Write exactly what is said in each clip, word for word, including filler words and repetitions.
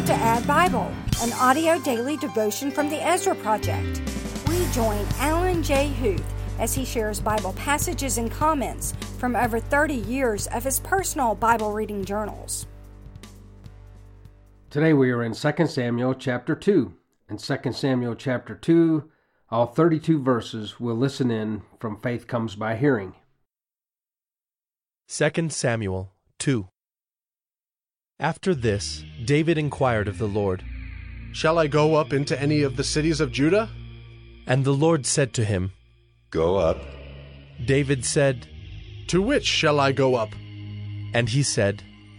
to Add Bible, an audio daily devotion from the Ezra Project. We join Alan J. Huth as he shares Bible passages and comments from over thirty years of his personal Bible reading journals. Today we are in Second Samuel chapter two. In Second Samuel chapter two, all thirty-two verses we'll listen in from Faith Comes by Hearing. Second Samuel two. After this, David inquired of the Lord, Shall I go up into any of the cities of Judah? And the Lord said to him, Go up. David said, To which shall I go up? And he said,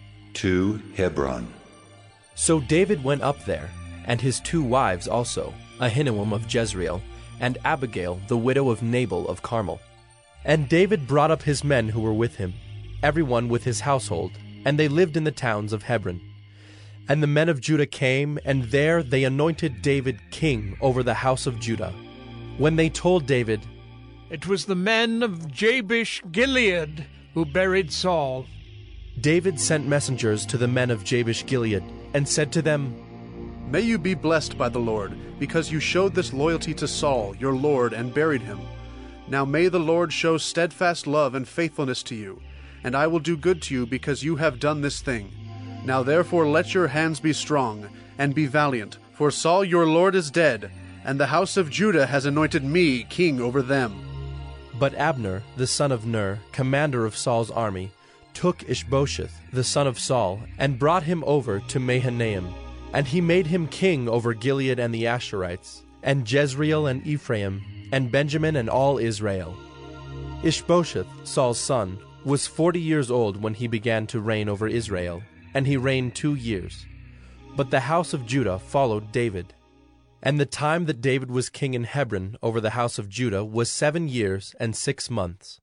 To Hebron. So David went up there, and his two wives also, Ahinoam of Jezreel, and Abigail, the widow of Nabal of Carmel. And David brought up his men who were with him, every one with his household, and they lived in the towns of Hebron. And the men of Judah came, and there they anointed David king over the house of Judah. When they told David, It was the men of Jabesh Gilead who buried Saul. David sent messengers to the men of Jabesh Gilead, and said to them, May you be blessed by the Lord, because you showed this loyalty to Saul, your Lord, and buried him. Now may the Lord show steadfast love and faithfulness to you, and I will do good to you because you have done this thing. Now therefore let your hands be strong, and be valiant, for Saul your Lord is dead, and the house of Judah has anointed me king over them. But Abner, the son of Ner, commander of Saul's army, took Ishbosheth, the son of Saul, and brought him over to Mahanaim. And he made him king over Gilead and the Asherites, and Jezreel and Ephraim, and Benjamin and all Israel. Ishbosheth, Saul's son, was forty years old when he began to reign over Israel, and he reigned two years. But the house of Judah followed David. And the time that David was king in Hebron over the house of Judah was seven years and six months.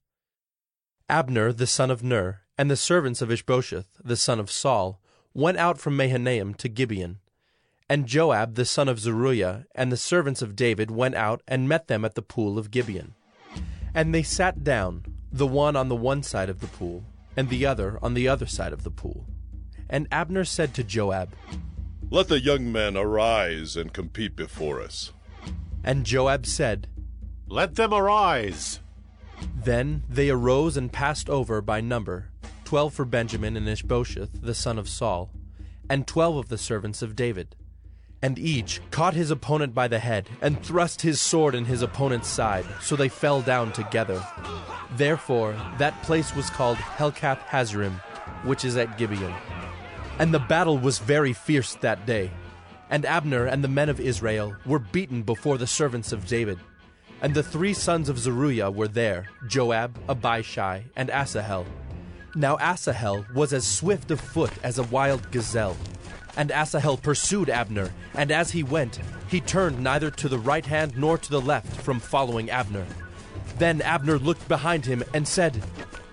Abner the son of Ner, and the servants of Ishbosheth the son of Saul, went out from Mahanaim to Gibeon. And Joab the son of Zeruiah and the servants of David went out and met them at the pool of Gibeon. And they sat down, the one on the one side of the pool, and the other on the other side of the pool. And Abner said to Joab, Let the young men arise and compete before us. And Joab said, Let them arise. Then they arose and passed over by number, twelve for Benjamin and Ishbosheth the son of Saul, and twelve of the servants of David. And each caught his opponent by the head, and thrust his sword in his opponent's side, so they fell down together. Therefore that place was called Helkath Hazarim, which is at Gibeon. And the battle was very fierce that day. And Abner and the men of Israel were beaten before the servants of David. And the three sons of Zeruiah were there, Joab, Abishai, and Asahel. Now Asahel was as swift of foot as a wild gazelle. And Asahel pursued Abner, and as he went, he turned neither to the right hand nor to the left from following Abner. Then Abner looked behind him and said,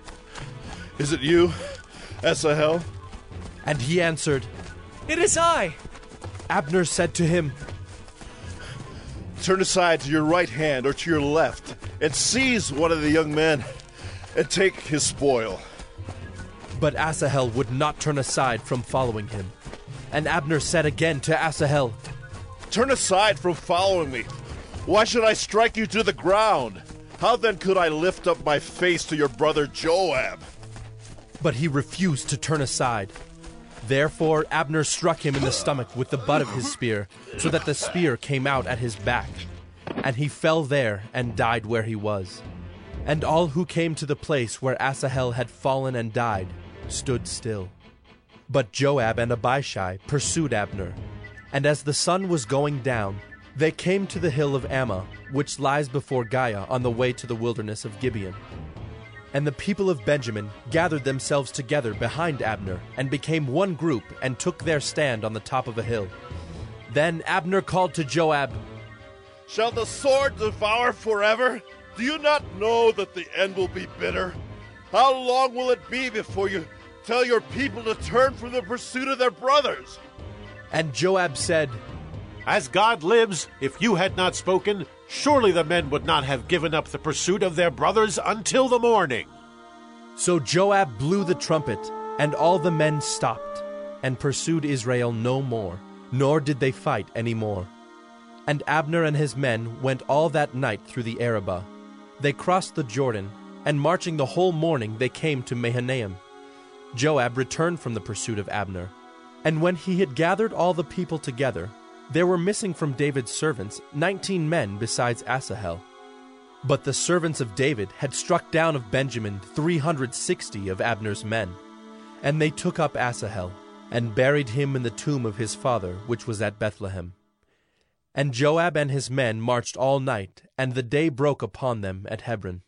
Is it you, Asahel? And he answered, It is I. Abner said to him, Turn aside to your right hand or to your left, and seize one of the young men, and take his spoil. But Asahel would not turn aside from following him. And Abner said again to Asahel, Turn aside from following me. Why should I strike you to the ground? How then could I lift up my face to your brother Joab? But he refused to turn aside. Therefore Abner struck him in the stomach with the butt of his spear, so that the spear came out at his back. And he fell there and died where he was. And all who came to the place where Asahel had fallen and died stood still. But Joab and Abishai pursued Abner. And as the sun was going down, they came to the hill of Ammah, which lies before Giah on the way to the wilderness of Gibeon. And the people of Benjamin gathered themselves together behind Abner, and became one group, and took their stand on the top of a hill. Then Abner called to Joab, Shall the sword devour forever? Do you not know that the end will be bitter? How long will it be before you tell your people to turn from the pursuit of their brothers? And Joab said, As God lives, if you had not spoken, surely the men would not have given up the pursuit of their brothers until the morning. So Joab blew the trumpet, and all the men stopped, and pursued Israel no more, nor did they fight any more. And Abner and his men went all that night through the Arabah. They crossed the Jordan, and marching the whole morning they came to Mahanaim. Joab returned from the pursuit of Abner. And when he had gathered all the people together, there were missing from David's servants nineteen men besides Asahel. But the servants of David had struck down of Benjamin three hundred sixty of Abner's men. And they took up Asahel, and buried him in the tomb of his father, which was at Bethlehem. And Joab and his men marched all night, and the day broke upon them at Hebron.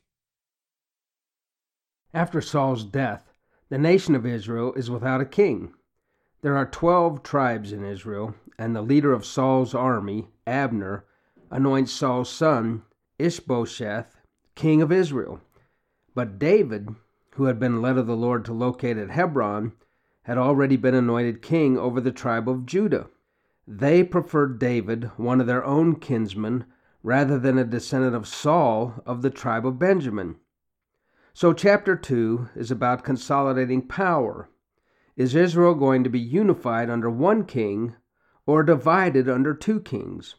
After Saul's death, the nation of Israel is without a king. There are twelve tribes in Israel, and the leader of Saul's army, Abner, anoints Saul's son, Ishbosheth, king of Israel. But David, who had been led of the Lord to locate at Hebron, had already been anointed king over the tribe of Judah. They preferred David, one of their own kinsmen, rather than a descendant of Saul of the tribe of Benjamin. So chapter two is about consolidating power. Is Israel going to be unified under one king or divided under two kings?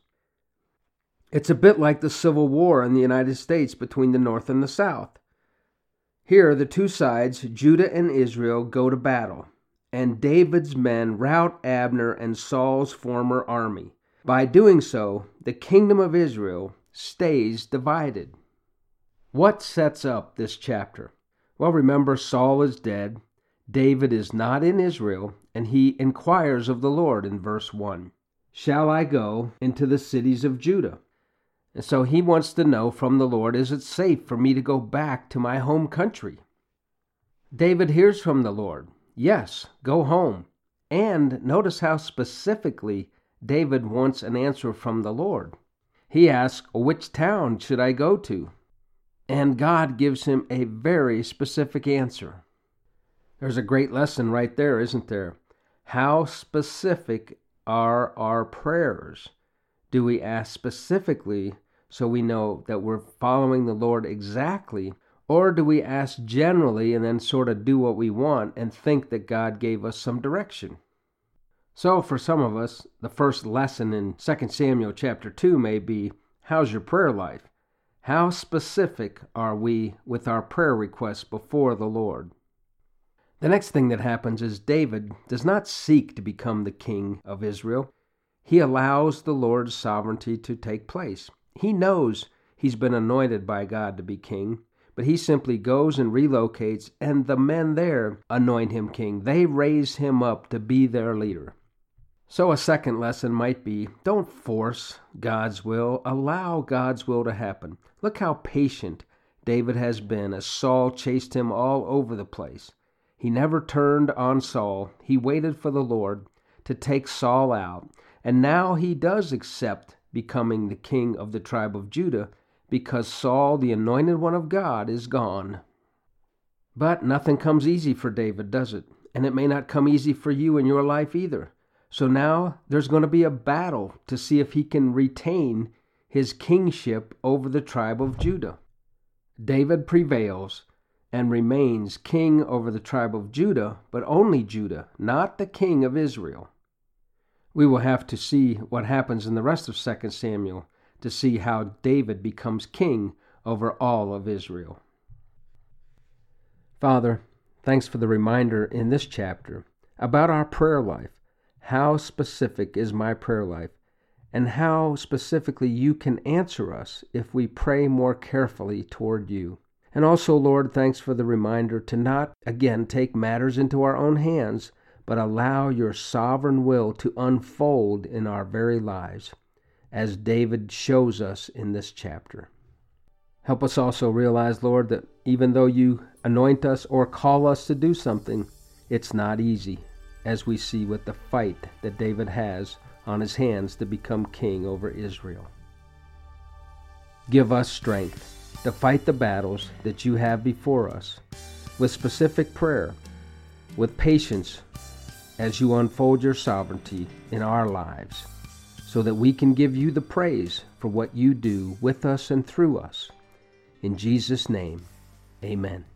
It's a bit like the Civil War in the United States between the North and the South. Here, the two sides, Judah and Israel, go to battle, and David's men rout Abner and Saul's former army. By doing so, the kingdom of Israel stays divided. What sets up this chapter? Well, remember, Saul is dead. David is not in Israel, and he inquires of the Lord in verse one. Shall I go into the cities of Judah? And so he wants to know from the Lord, is it safe for me to go back to my home country? David hears from the Lord, yes, go home. And notice how specifically David wants an answer from the Lord. He asks, which town should I go to? And God gives him a very specific answer. There's a great lesson right there, isn't there? How specific are our prayers? Do we ask specifically so we know that we're following the Lord exactly, or do we ask generally and then sort of do what we want and think that God gave us some direction? So for some of us, the first lesson in Second Samuel chapter two may be, how's your prayer life? How specific are we with our prayer requests before the Lord? The next thing that happens is David does not seek to become the king of Israel. He allows the Lord's sovereignty to take place. He knows he's been anointed by God to be king, but he simply goes and relocates, and the men there anoint him king. They raise him up to be their leader. So a second lesson might be, don't force God's will. Allow God's will to happen. Look how patient David has been as Saul chased him all over the place. He never turned on Saul. He waited for the Lord to take Saul out. And now he does accept becoming the king of the tribe of Judah because Saul, the anointed one of God, is gone. But nothing comes easy for David, does it? And it may not come easy for you in your life either. So now there's going to be a battle to see if he can retain his kingship over the tribe of Judah. David prevails and remains king over the tribe of Judah, but only Judah, not the king of Israel. We will have to see what happens in the rest of Second Samuel to see how David becomes king over all of Israel. Father, thanks for the reminder in this chapter about our prayer life. How specific is my prayer life, and how specifically you can answer us if we pray more carefully toward you. And also, Lord, thanks for the reminder to not, again, take matters into our own hands, but allow your sovereign will to unfold in our very lives, as David shows us in this chapter. Help us also realize, Lord, that even though you anoint us or call us to do something, it's not easy, as we see with the fight that David has on his hands to become king over Israel. Give us strength to fight the battles that you have before us, with specific prayer, with patience, as you unfold your sovereignty in our lives, so that we can give you the praise for what you do with us and through us. In Jesus' name, amen.